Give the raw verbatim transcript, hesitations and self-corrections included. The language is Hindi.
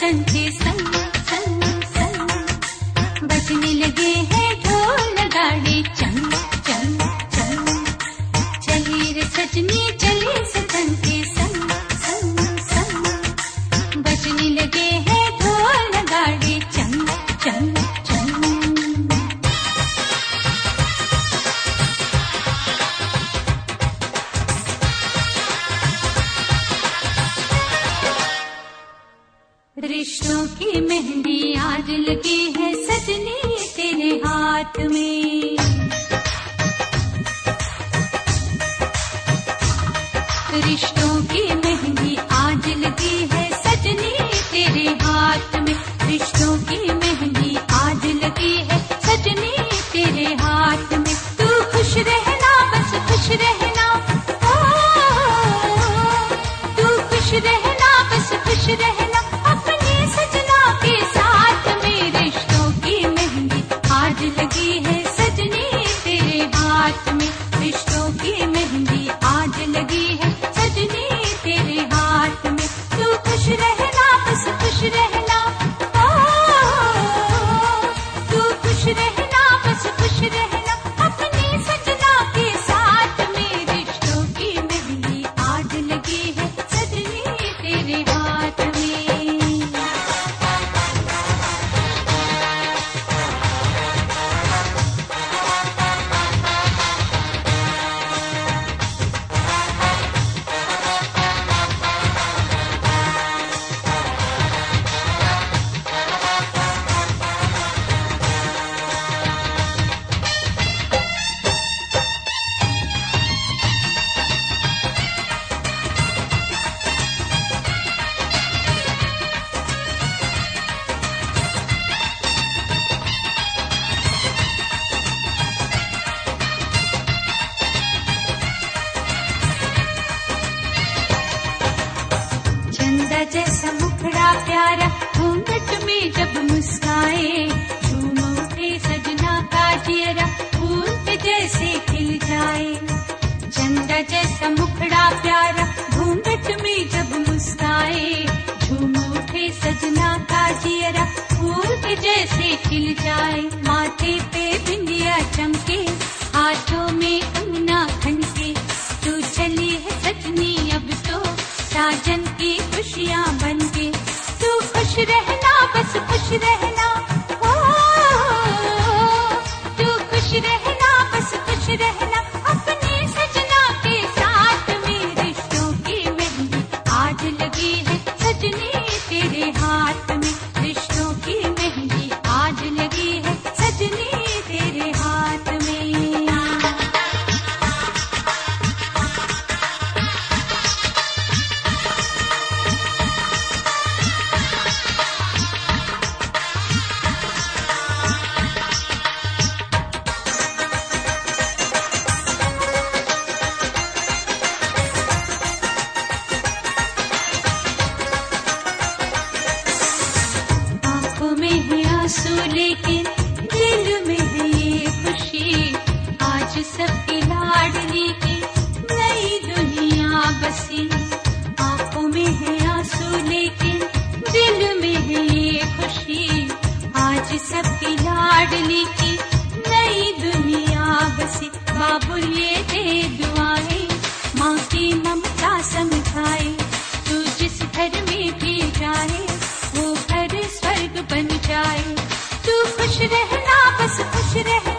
सजन के संग संग संग बजने लगे हैं ढोल नगाड़े चंग चंग चंग। चली रे सजनी चली सजन के संग संग संग बजने लगे हैं ढोल नगाड़े चंग चंग चंग। रिश्तों की मेहंदी आज लगी है सजनी तेरे हाथ में। रिश्तों की मेहंदी आज लगी है सजनी तेरे हाथ में। रिश्तों की मेहंदी आज लगी है सजनी तेरे हाथ में। तू खुश रहना बस खुश रहना ओ, तू खुश रहना बस खुश रहना अपने सजना के साथ में। रिश्तों की मेहंदी आज लगी है सजनी तेरे हाथ में। रिश्तों की मेहंदी आज लगी है सजनी तेरे हाथ में। तू खुश रहना बस खुश रहना ओ, तू खुश रहना बस खुश रहना अपने सजना के साथ में। रिश्तों की मेहंदी आज लगी है सजनी तेरे हाथ में। चंदा जैसा मुखड़ा प्यारा घूंघट में जब मुस्काए झूम उठे सजना का चेहरा फूल पे जैसे खिल जाए। चंदा जैसा मुखड़ा प्यारा घूंघट में जब मुस्काए झूम उठे सजना का चेहरा फूल पे जैसे खिल जाए। माथे पे बिंदिया चमके हाथों में कंगना खनके तू चली है सजनी अब तो साजन की खुशियाँ बनके। तू खुश रहना बस खुश रहना ओ, तू खुश रहना बस खुश रहना अपने सजना के साथ में। रिश्तों की मेहंदी आज लगी है सजनी तेरे हाथ में। रिश्तों की मेहंदी आज लगी है सजनी तेरे हाथ में। आंसू लेकिन दिल में है ये खुशी आज सबकी लाडली की नई दुनिया बसी। आंखों में है आंसू लेकिन दिल में है ये खुशी आज सबकी लाडली की नई दुनिया बसी। बाबुल ये दे दुआएं माँ की ममता समझाए। तू जिस घर में भी जाए वो घर स्वर्ग बन जाए। तू खुश रहना बस खुश रहना